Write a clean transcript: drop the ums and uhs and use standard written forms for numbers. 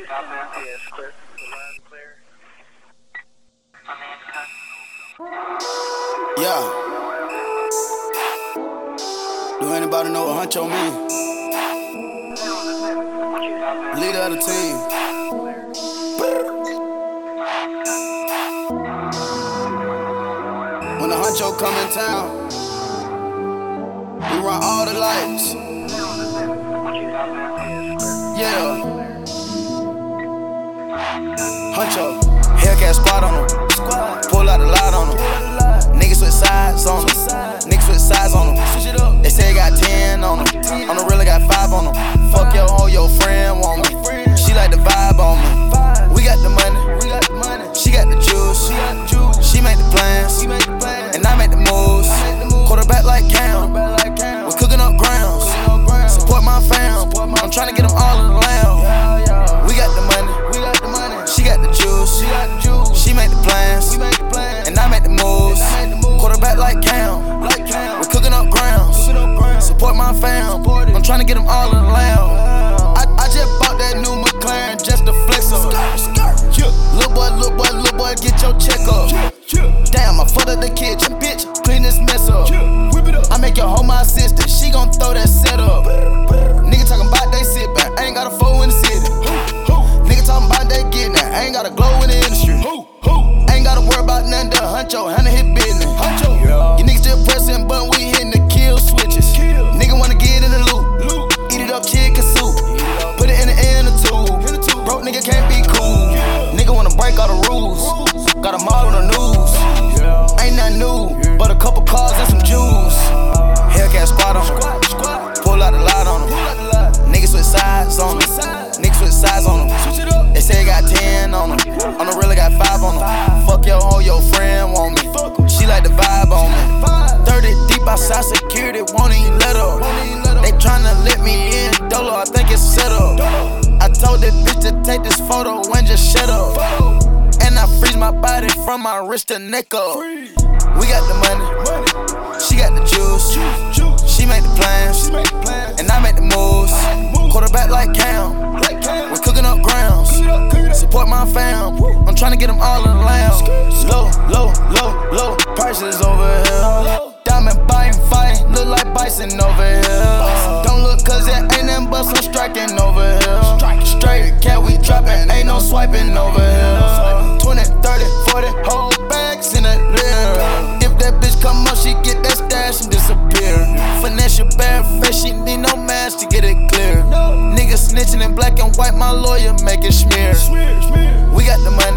Yeah. Do anybody know what Huncho mean? Leader of the team. When the Huncho come in town, we run all the lights. Yeah. Huncho. Hellcat squad on them. Pull out the light on them. Niggas switch sides on them. Niggas switch sides on them. They say got 10 on them. On the real, I got 5 on them. Fuck your hoe, your friend want me. She like the vibe on me. We got the money. She got the juice. She make the plans. And I make the moves. Quarterback like Cam. We cooking up grounds. Support my fam. I'm trying to get them all in the lamb. We got the money. She got the juice. She make the plans. And I make the moves. Quarterback like Cam. We cooking up grounds. Support my fam. I'm trying to get them all in the lamb. I just bought that new McLaren just to flex up. Little boy, get your check up. Damn, I fucked up the kitchen, bitch, clean this mess up. I make your hoe my assistant, she gon' throw that set up. Nigga talking about they sit back, I ain't got a foe in the city. Nigga talking about they getting that, I ain't got a glow in the industry. Ain't gotta worry about nothing, the Huncho, handle his business. You niggas still pressing, but we hitting the kill switches. Nigga wanna get in the loop, eat it up chicken soup. Put it in the inner tube, broke nigga can't be cool. Nigga wanna break all the rules, got them all on the news. Ain't nothing new, but a couple cars and some Jews. Hellcat squad on them, pull out the light on them. Niggas switch sides on them, niggas switch sides on them. They say got 10 on them, on the real, I got 5 on them. Fuck your hoe, your friend want me. She like the vibe on me. 30 deep outside security, won't even let up. They tryna let me in, Dolo, I think it's set up. I told that bitch to take this photo and just shut up. And I freeze my body from my wrist to neck up. We got the money, she got the juice. She make the plans, and I make the moves. Quarterback like Cam, we're cooking up grounds. Support my fam, I'm tryna get them all in the lamb. Low, prices over here. Diamond buying, fighting, look like bison over here. Don't look cause it ain't nothing but some striking over here. Straight cat, we dropping, ain't no swiping over here. 20, 30, 40, whole bags in the rear. If that bitch come up, she get that stash and disappear. Finesse your bare face, she need no mask to get it clear. Niggas snitching in black and white, my lawyer make it smear. We got the money.